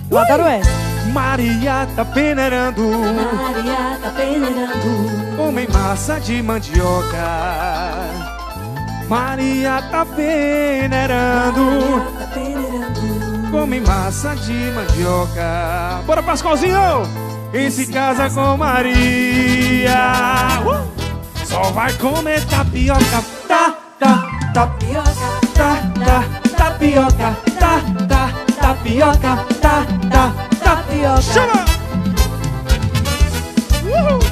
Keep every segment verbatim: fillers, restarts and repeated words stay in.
Eu adoro essa. Maria tá peneirando, Maria tá peneirando, comem massa de mandioca. Maria tá peneirando, Maria tá peneirando, comem massa de mandioca. Bora, Pascoalzinho! Quem se casa com Maria uh! só vai comer tapioca. Tá, tá, tapioca. Tá, tá, tapioca. Tá, tá, tapioca. Tá, tá, tapioca. Chama! Uhul!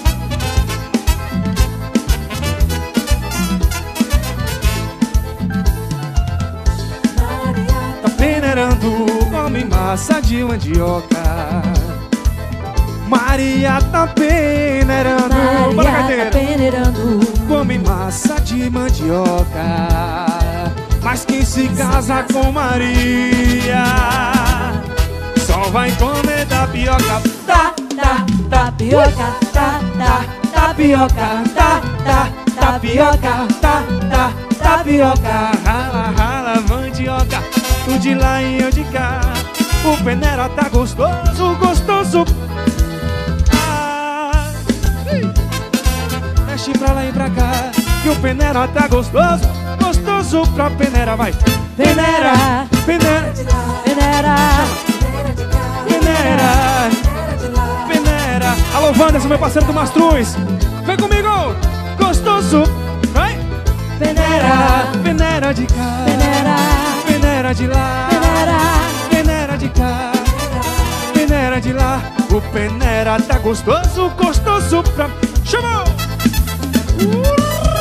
Tá peneirando, come massa de mandioca. Maria tá peneirando, bora, Maria tá peneirando, come massa de mandioca. Mas quem se casa com Maria só vai comer tapioca. Tá, tá, tapioca, tá, tá, tapioca. Tá, tá, tapioca. Tá, tá, tapioca. Rala, rala, mandioca, tu de lá e eu de cá. O peneira tá gostoso, gostoso. Ah, mexe pra lá e pra cá, que o peneira tá gostoso, gostoso pra peneira, vai. Peneira, peneira, peneira, peneira, peneira. Alô, Wanderson, meu parceiro do Mastruz, vem comigo, gostoso, vai. Peneira, peneira de cá, peneira, peneira de lá, peneira, peneira de cá, peneira de lá. O peneira tá gostoso, gostoso pra... Chamou! Uhul!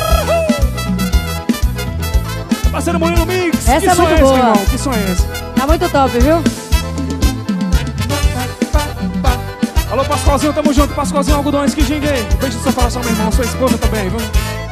Parceiro Murilo Mix, essa que é som muito é esse, boa. irmão? Que som é esse? Tá muito top, viu? Alô, Pascoalzinho, tamo junto. Pascoalzinho, algodões, que jinguei. Beijo do seu coração, meu irmão, sua esposa também, viu?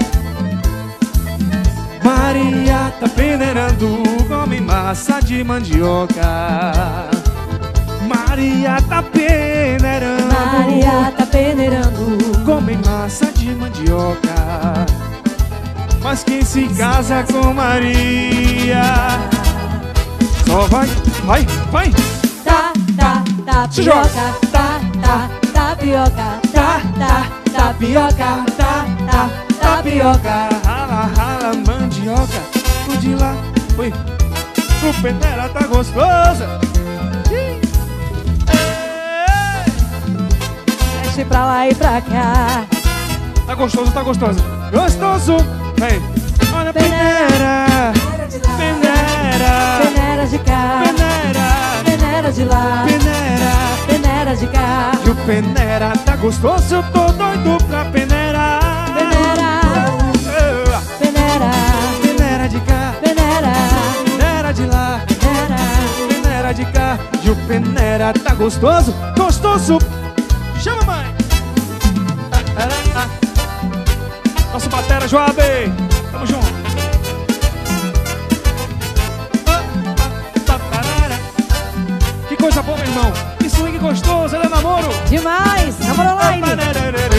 Maria tá peneirando, come massa de mandioca. Maria tá peneirando, Maria tá peneirando, come massa de mandioca. Mas quem se casa com Maria só vai, vai, vai. tá, tá, tapioca, tá, tá, tapioca, Tá, tá, tapioca, tá, tá, tapioca. Rala, rala, mandioca, tu de lá, oi. O peneira tá gostosa. mexe pra lá e pra cá. Tá gostoso, tá gostoso. Gostoso, vem. Olha a peneira, peneira, Peneira de cá, peneira, peneira de lá, peneira. peneira de cá. E o peneira tá gostoso, eu tô doido pra peneira. Peneira, peneira, Peneira de cá, peneira, peneira de lá, peneira. peneira de cá. E o peneira tá gostoso, gostoso. Chama, mãe. Nosso batera, Joabe. Tamo junto. Que coisa boa, meu irmão. Que swing gostoso, ele é namoro. Demais, namorou lá,